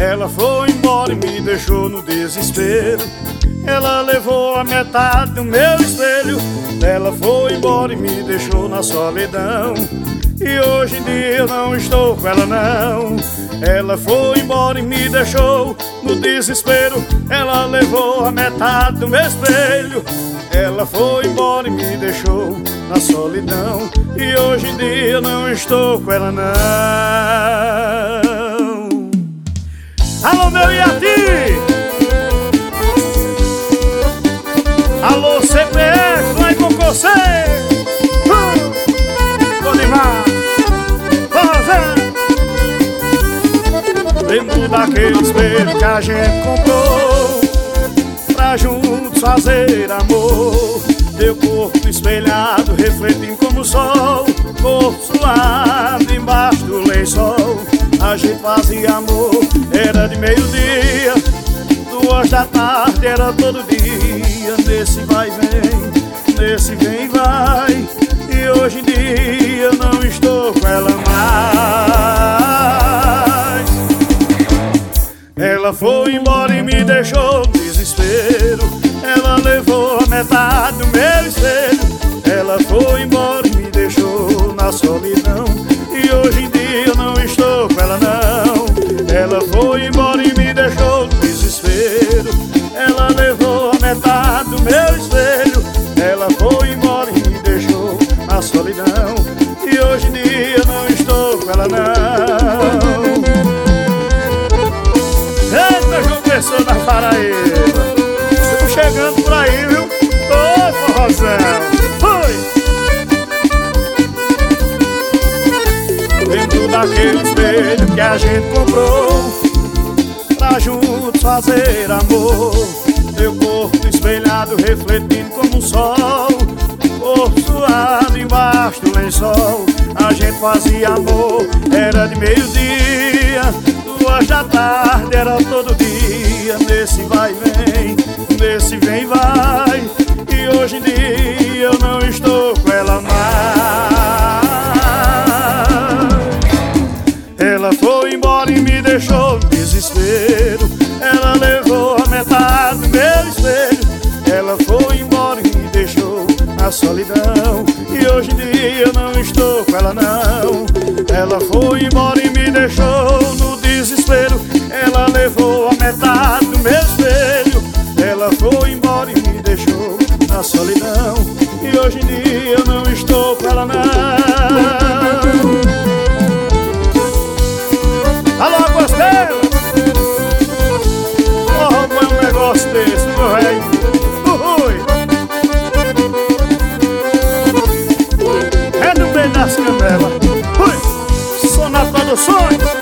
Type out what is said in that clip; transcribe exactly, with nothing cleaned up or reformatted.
Ela foi embora e me deixou no desespero. Ela levou a metade do meu espelho. Ela foi embora e me deixou na solidão. E hoje em dia eu não estou com ela não. Ela foi embora e me deixou no desespero. Ela levou a metade do meu espelho. Ela foi embora e me deixou na solidão. E hoje em dia eu não estou com ela não. Alô, meu Iati! Alô, C P F, lá em Concocê! Uh! Tô demais! Lembro daquele espelho que a gente comprou pra juntos fazer amor. Teu corpo espelhado, refletindo como o sol, corpo suado embaixo do lençol. A gente fazia amor, era de meio-dia, duas da tarde, era todo dia. Nesse vai e vem, nesse vem e vai. E hoje em dia eu não estou com ela mais. Ela foi embora e me deixou no desespero. Ela levou a metade do meu espelho. Ela foi embora e me deixou na solidão. E hoje em dia eu não estou com ela não. Ela foi embora e me deixou no desespero. Ela levou a metade do meu espelho. Ela foi embora e me deixou na solidão. E hoje em dia eu não estou com ela não. Eita, João Pessoa da Paraíba, estamos chegando por aí, viu? Ô, forrozão, fui! Lembro daquele espelho que a gente comprou pra juntos fazer amor. Teu corpo espelhado, refletindo como o sol, corpo suado embaixo do lençol. A gente fazia amor, era de meio-dia, duas da tarde, era todo dia. Nesse vai e vem, nesse vem e vai. E hoje em dia eu não estou com ela mais. Ela foi embora e me deixou no desespero. Ela levou a metade do meu espelho. Ela foi embora e me deixou na solidão. E hoje em dia eu não estou com ela não. Ela foi embora e me deixou no desespero. Ela levou a metade do meu espelho. Ela foi embora e me deixou na solidão. E hoje em dia eu não estou com ela não. Alô, Costeiro! Oh, põe um negócio desse, meu rei! Ui! É no meio das canelas! Ui! Sou na Produções!